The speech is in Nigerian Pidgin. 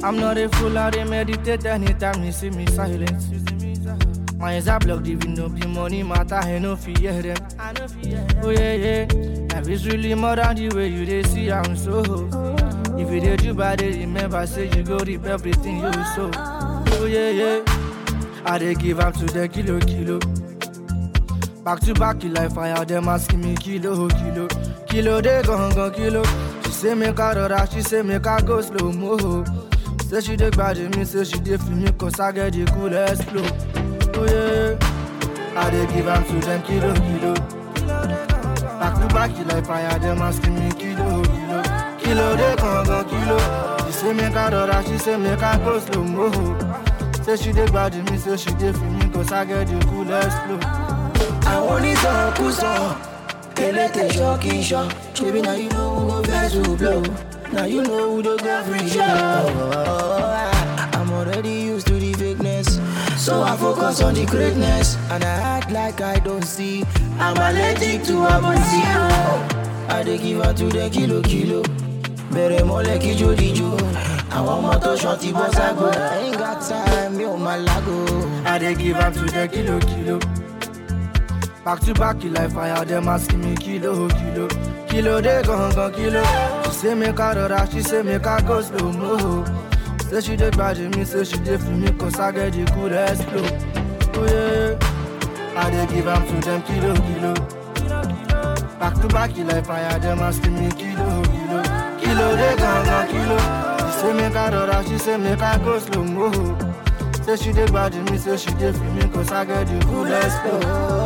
I'm not a fool, I dey meditate anytime you see me silent. My eyes are blocked, even though the money matter, I no fear them. Oh yeah, life is really more than the way you dey see I'm so. If you did you bad, remember say you go reap everything you sow. Oh yeah, I dey give up to the kilo. Back to back, like fire, them asking me kilo. They gon' kilo. She say make her rora, she say make her go slow mo. Say she dey bad me, say she dey feel me, cause I get the coolest flow. Oh yeah, I dey give up to them kilo. Back to back, like fire, them asking me kilo. They gon' kilo. She say make her rora, she say make her go slow mo. Say she dey bad me, say she dey feel me, cause I get the coolest flow. I want it all, kuso. Kelete shocking shot. Baby, now you know who go best to blow. Now you know who the go free show. I'm already used to the fakeness, so I focus on the greatness. And I act like I don't see. I'm allergic to zero. I dey give her to the kilo. Bere mole kijo. I want more to shorty boss I go. I ain't got time, yo malago. I dey give up to the kilo. Back to back, like fire, them asking me kilo. They gon' kilo. She say make her rora, she say make her go slow mo. Say she dey bad me, say she dey feel me, cause I get the coolest flow. Oh yeah, I dey give up to them kilo. Back to back, like fire, them asking me kilo. They gon' kilo. She say make her rora, she say make her go slow mo. Say she dey bad me, say she dey feel me, cause I get the coolest flow.